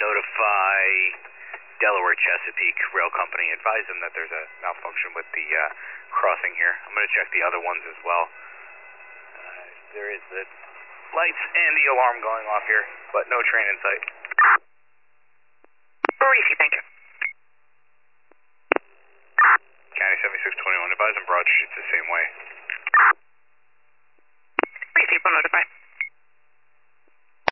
notify Delaware Chesapeake Rail Company. Advise them that there's a malfunction with the crossing here. I'm going to check the other ones as well. There is the lights and the alarm going off here, but no train in sight. Very easy, thank you.